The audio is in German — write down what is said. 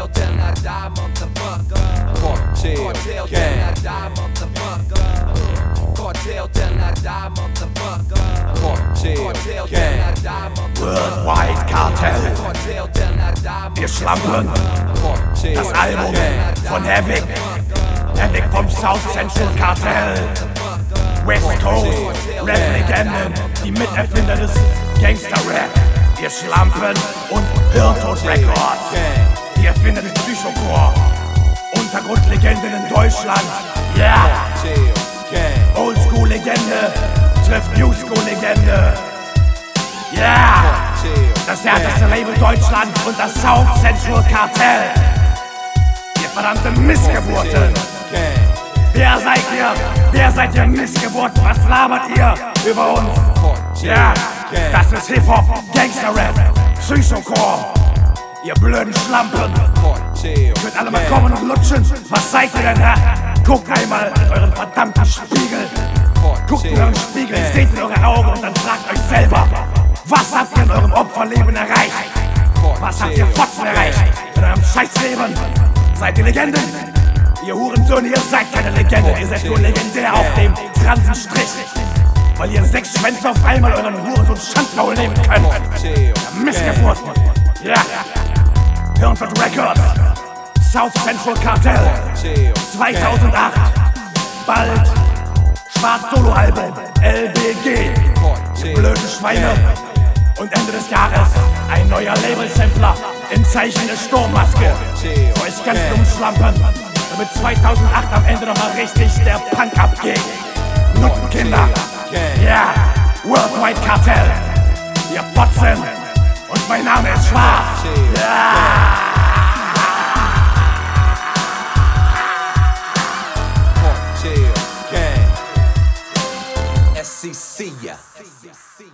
Cartel till I die, motherfucker. Cartel till I die, motherfucker. Cartel till I die, motherfucker. Cartel till I die, motherfucker. Worldwide Cartel. Cartel till I die, Wir schlampen das Album von Havoc. Havoc vom South Central Cartel. West Coast Rap-Legenden, die Miterfinder des Gangster-Rap. Wir schlampen und Hirntod Records. Die Erfinder des Psychocore. Untergrundlegenden in Deutschland. Ja! Yeah. Oldschool-Legende trifft Newschool-Legende. Ja! Yeah. Das härteste Label Deutschland und das South Central Cartel. Ihr verdammten Missgeburten. Wer seid ihr? Wer seid ihr Missgeburten? Was labert ihr über uns? Ja, das ist Hip-Hop, Gangster-Rap, Psychocore. Ihr blöden Schlampen. Ihr könnt alle mal kommen und lutschen. Was seid ihr denn, hä? Guckt einmal in euren verdammten Spiegel. Guckt in euren Spiegel, seht in eure Augen und dann fragt euch selber: Was habt ihr in eurem Opferleben erreicht? Was habt ihr Fotzen erreicht in eurem Scheißleben? Seid ihr Legenden? Ihr Hurensöhne, ihr seid keine Legende. Ihr seid nur legendär auf dem Transenstrich, weil ihr 6 Schwänze auf einmal euren Hurensohn Schandmaul nehmen könnt. Missgeburten. Ja. Hirntod Records. South Central Cartel. 2008. Bald. Schwarz-Solo-Album. LBG. Ihr blöden Schweine. Und Ende des Jahres ein neuer Label-Sampler im Zeichen der Sturmmaske. Für euch ganz dummen Schlampen, damit 2008 am Ende nochmal richtig der Punk abgeht. Nuttenkinder. Ja, Worldwide Cartel. Ihr Fotzen. Und mein Name ist Schwarz. Ja. SCC, yeah.